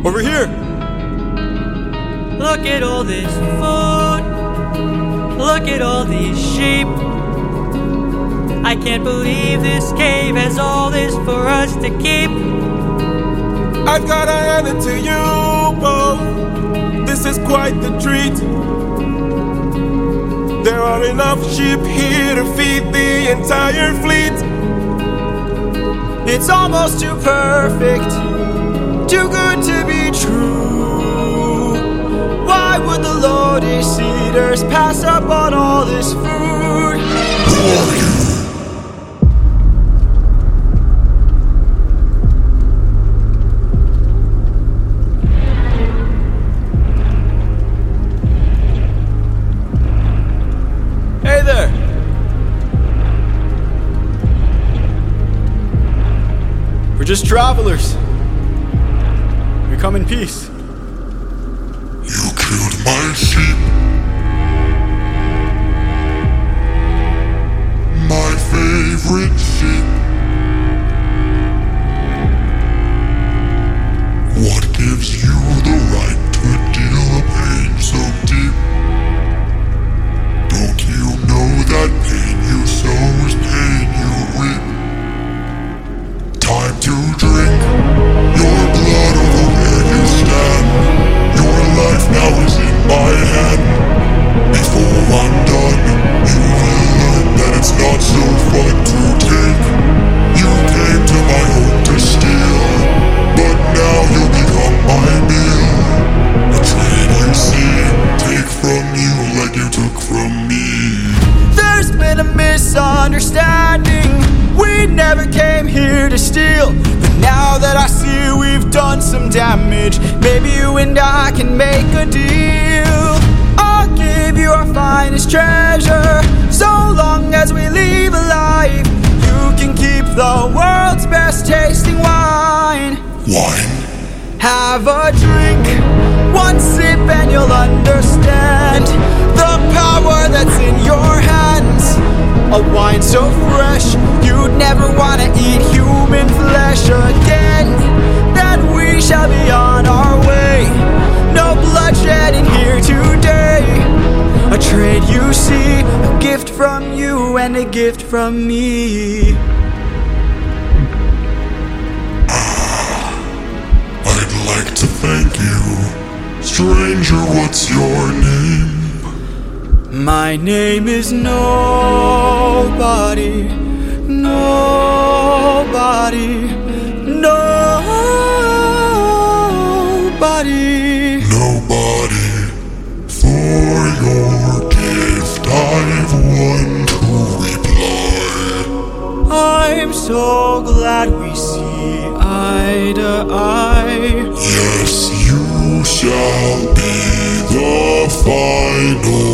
Over here! Look at all this food. Look at all these sheep. I can't believe this cave has all this for us to keep. I've gotta hand it to you both. This is quite the treat. There are enough sheep here to feed the entire fleet. It's almost too perfect, too good to be true. Why would the Lotus Eaters pass up on all this food? Who are you? Hey there! We're just travelers. We come in peace. You killed my sheep. My favorite sheep. What gives you the right to deal a pain so deep? Don't you know that pain you sow is pain you reap? Time to drink your blood over where you stand. Your life now is in my hand. Before I'm done, you will learn that it's not so fun to take. You came to my home to steal, but now you'll become my meal. A trade you see, take from you like you took from me. There's been a misunderstanding. We never came here to steal. But now that I see we've done some damage, maybe you and I can make a deal. I'll give you our finest treasure, so long as we leave alive. You can keep the world's best tasting wine. Wine? Have a drink, one sip and you'll understand the power that's in your hands. A wine so fresh, you'd never want to eat human flesh again. Then we shall be on our way. No bloodshed in here today. A trade you see, a gift from you and a gift from me. I'd like to thank you. Stranger, what's your name? My name is Nobody. Nobody. Nobody. Nobody. For your gift I've one to reply. I'm so glad we see eye to eye. Yes, you shall be the final